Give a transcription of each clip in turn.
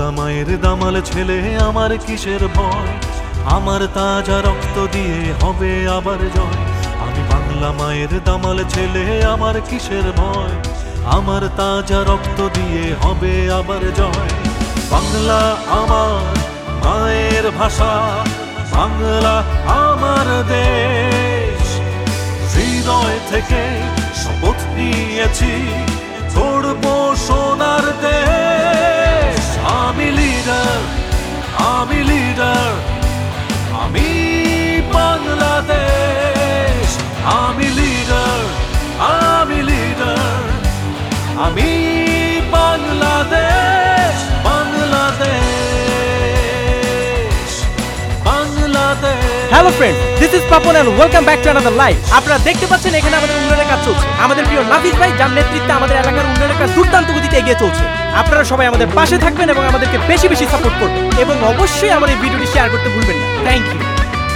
বাংলা মায়ের দামাল ছেলে আমার কিসের ভয়, আমার তাজা রক্ত দিয়ে হবে আবার জয়। আমি বাংলা মায়ের দামাল ছেলে আমার কিসের ভয়, আমার তাজা রক্ত দিয়ে হবে আবার জয়। বাংলা আমার মায়ের ভাষা, বাংলা আমার দেশ, হৃদয় থেকে শপথ নিয়েছি গড়বো সোনার দেশ। আমি লিডার, আমি লিডার, আমি বাংলাদেশ। আমি লিডার, আমি লিডার, আমি Bangladesh. Bangladesh, Bangladesh. Hello friend, this is Papon and welcome back to another live. আপনারা দেখতে পাচ্ছেন এখানে আমাদের উন্নয়নের কাজ চলছে। আমাদের প্রিয় নাফিস ভাই যার নেতৃত্বে আমাদের এলাকার উন্নয়নের কাজ দুর্দান্ত গতিতে এগিয়ে চলছে। আপনারা সবাই আমাদের পাশে থাকবেন এবং আমাদেরকে বেশি বেশি সাপোর্ট করবেন এবং অবশ্যই আমার এই ভিডিওটি শেয়ার করতে ভুলবেন না। Thank you.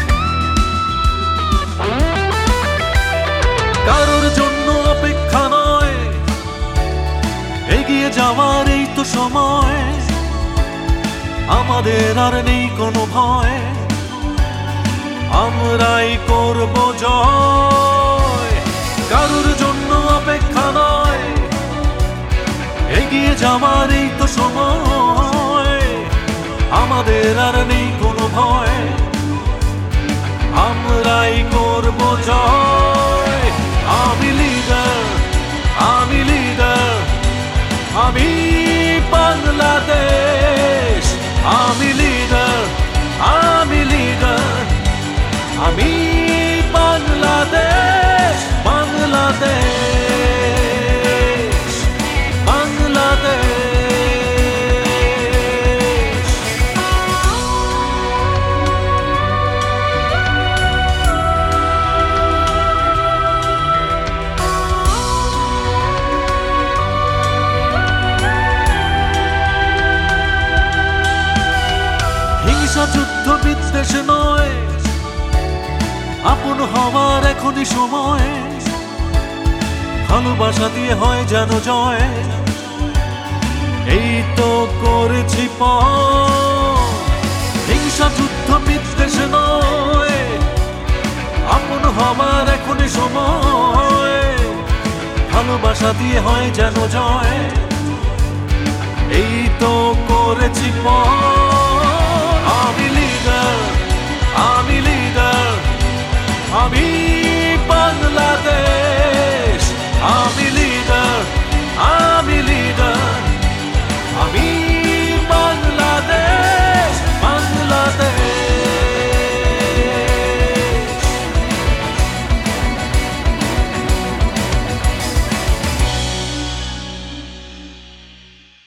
কারোর জন্য অপেক্ষা নয়, এগিয়ে যাওয়ার এই তো সময়, আমাদের আর নেই কোনো ভয়, আমরাই করব জয়। কারোর জন্য অপেক্ষা নয়, এগিয়ে যাওয়ার এই তো সময়, আমাদের আর নেই কোনো ভয়, আমরাই করব জয়। আমি লিডার, আমি লিডার, আমি বাংলাদেশ। আমি লিডার, আমি লিডার, আমি বাংলাদেশ। বাংলাদেশ, বাংলাদেশ। হিংসা যুদ্ধ বিদ্বেষ নয়, আপন হওয়ার এখনই সময়, ভালোবাসা দিয়ে হয় যেন জয়। এই তো করেছি পথ, হিংসা যুদ্ধ বিদ্বেষ নয়, আপন হওয়ার এখনই সময়, ভালোবাসা দিয়ে হয় যেন জয়। এই তো করেছি পথ,